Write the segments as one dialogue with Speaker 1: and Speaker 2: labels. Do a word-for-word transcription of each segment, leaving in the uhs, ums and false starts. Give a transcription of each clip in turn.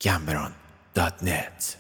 Speaker 1: گمبران دات نت.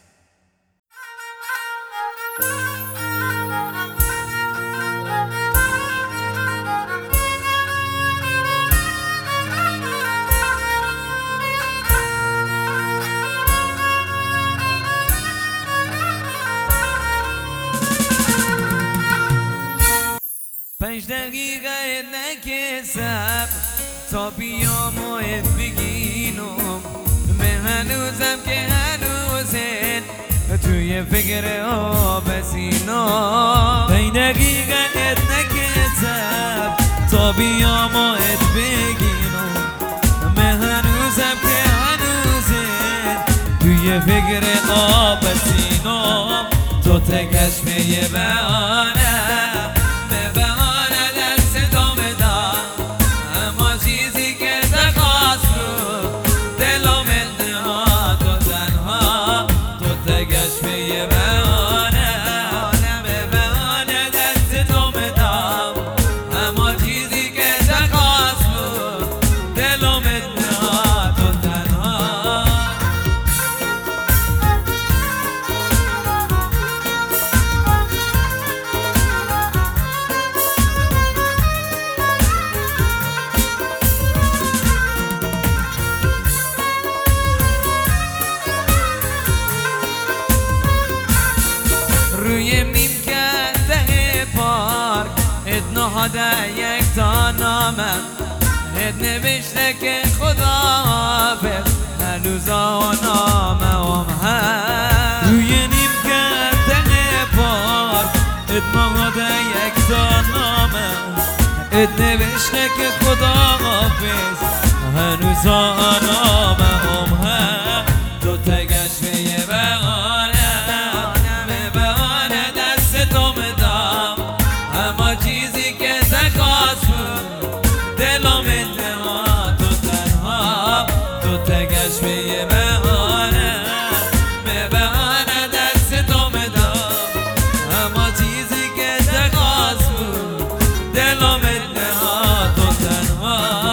Speaker 2: پنج دقیقه نکسم تا بیام و ات بگینم، به هنوزم که هنوزن توی فکر آبسینم. پنج دقیقه ات نکسم تا بیام و ات بگینم، به هنوزم که هنوزن توی فکر آبسینم. تو تکش به یه بهانه روی میم کرده پارک ات نهاده یک تا نامه، ات نوشته که خدا حافظ هنوزا و نامه ام هست. روی نیم کرده پارک ات نهاده یک تا نامه، ات نوشته که خدا حافظ هنوزا و نامه ام هست. تو تگش به یه بهانه چیزی که تخواست بود دلم انتها تو تنها. تو تگش به یه بهانه به بهانه دست تو بدم، اما چیزی که تخواست بود دلم انتها تو تنها.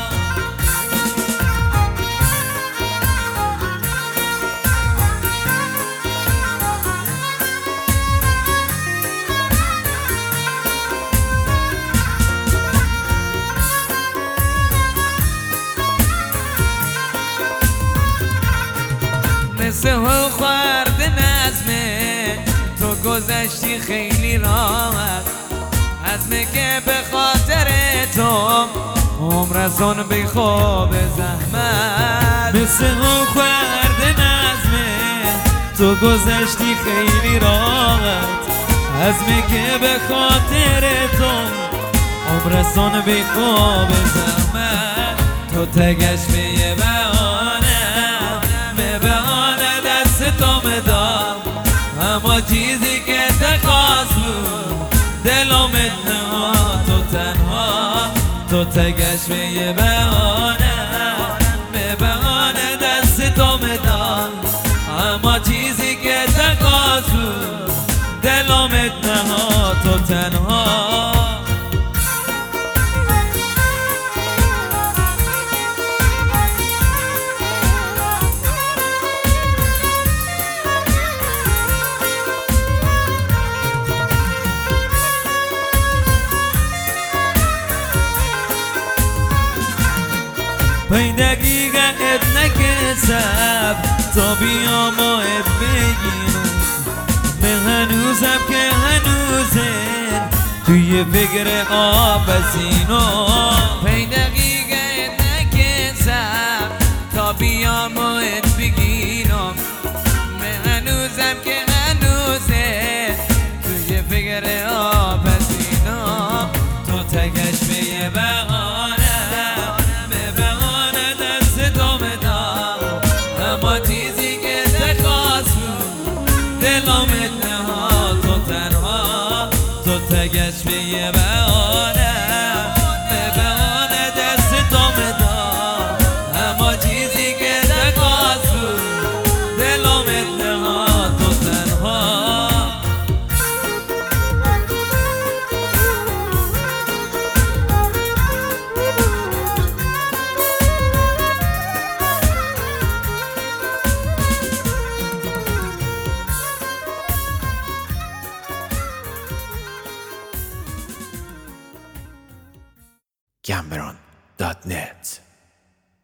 Speaker 2: مثل هو خورد نظمه تو گذشتی خیلی راحت، عزمه که به خاطر تو عمرزان بی خواب زحمت. مثل هو خورد نظمه تو گذشتی خیلی راحت، عزمه که به خاطر تو عمرزان بی خواب زحمت. تو تگش به یه بهانه به بهانه دست تو بدم، اما چیزی که تخواست بود دلم انتها تو تنها. تو تگش به یه بهانه به بهانه دست تو بدم، اما چیزی که تخواست بود دلم انتها تو تنها. پنج دقیقه ات نکسم تا بیام و ات بگیرم، به هنوزم که هنوزن توی فکر آبسینم. پنج دقیقه ات نکسم تا بیام و ات بگیرم، به هنوزم که هنوزن توی فکر آبسینم. تو تگش به یه بهانه اما چیزی که تخواست بود دلم انتها تو تنها. تو تگش به یه بهانه به بهانه
Speaker 1: Cameron dot net